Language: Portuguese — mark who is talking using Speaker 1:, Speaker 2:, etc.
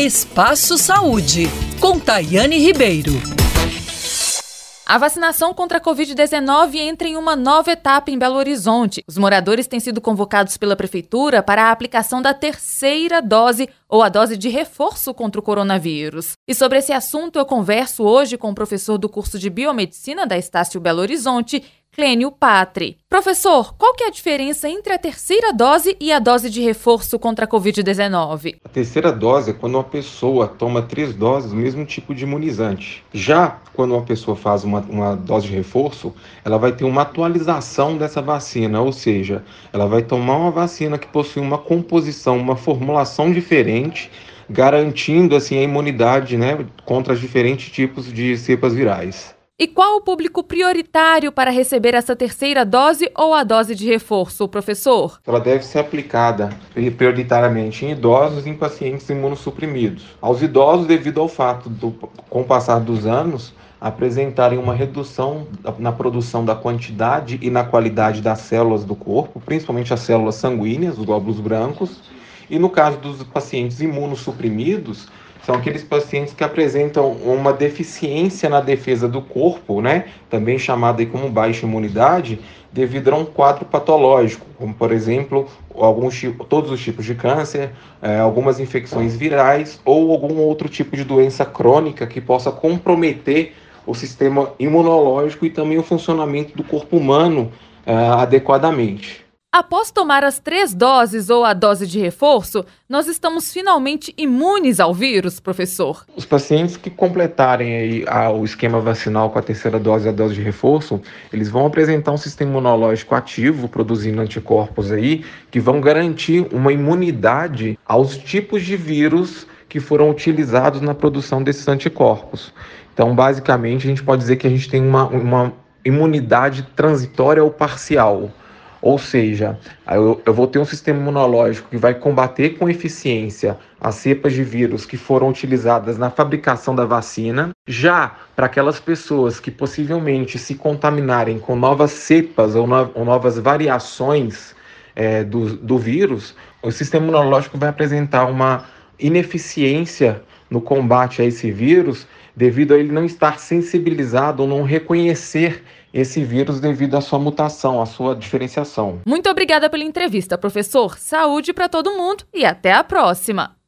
Speaker 1: Espaço Saúde, com Tayane Ribeiro.
Speaker 2: A vacinação contra a Covid-19 entra em uma nova etapa em Belo Horizonte. Os moradores têm sido convocados pela Prefeitura para a aplicação da terceira dose ou a dose de reforço contra o coronavírus. E sobre esse assunto eu converso hoje com o professor do curso de Biomedicina da Estácio Belo Horizonte, Clênio Patri. Professor, qual que é a diferença entre a terceira dose e a dose de reforço contra a Covid-19?
Speaker 3: A terceira dose é quando uma pessoa toma 3 doses do mesmo tipo de imunizante. Já quando uma pessoa faz uma dose de reforço, ela vai ter uma atualização dessa vacina, ou seja, ela vai tomar uma vacina que possui uma composição, uma formulação diferente, garantindo assim a imunidade, contra os diferentes tipos de cepas virais.
Speaker 2: E qual o público prioritário para receber essa terceira dose ou a dose de reforço, professor?
Speaker 3: Ela deve ser aplicada prioritariamente em idosos e em pacientes imunossuprimidos. Aos idosos, devido ao fato, com o passar dos anos, apresentarem uma redução na produção da quantidade e na qualidade das células do corpo, principalmente as células sanguíneas, os glóbulos brancos. E no caso dos pacientes imunossuprimidos, são aqueles pacientes que apresentam uma deficiência na defesa do corpo, também chamada como baixa imunidade, devido a um quadro patológico, como, por exemplo, todos os tipos de câncer, algumas infecções virais ou algum outro tipo de doença crônica que possa comprometer o sistema imunológico e também o funcionamento do corpo humano adequadamente.
Speaker 2: Após tomar as 3 doses ou a dose de reforço, nós estamos finalmente imunes ao vírus, professor?
Speaker 3: Os pacientes que completarem o esquema vacinal com a terceira dose e a dose de reforço, eles vão apresentar um sistema imunológico ativo, produzindo anticorpos que vão garantir uma imunidade aos tipos de vírus que foram utilizados na produção desses anticorpos. Então, basicamente, a gente pode dizer que a gente tem uma imunidade transitória ou parcial. Ou seja, eu vou ter um sistema imunológico que vai combater com eficiência as cepas de vírus que foram utilizadas na fabricação da vacina. Já para aquelas pessoas que possivelmente se contaminarem com novas cepas ou novas variações do vírus, o sistema imunológico vai apresentar uma ineficiência no combate a esse vírus, devido a ele não estar sensibilizado ou não reconhecer esse vírus devido à sua mutação, à sua diferenciação.
Speaker 2: Muito obrigada pela entrevista, professor. Saúde para todo mundo e até a próxima!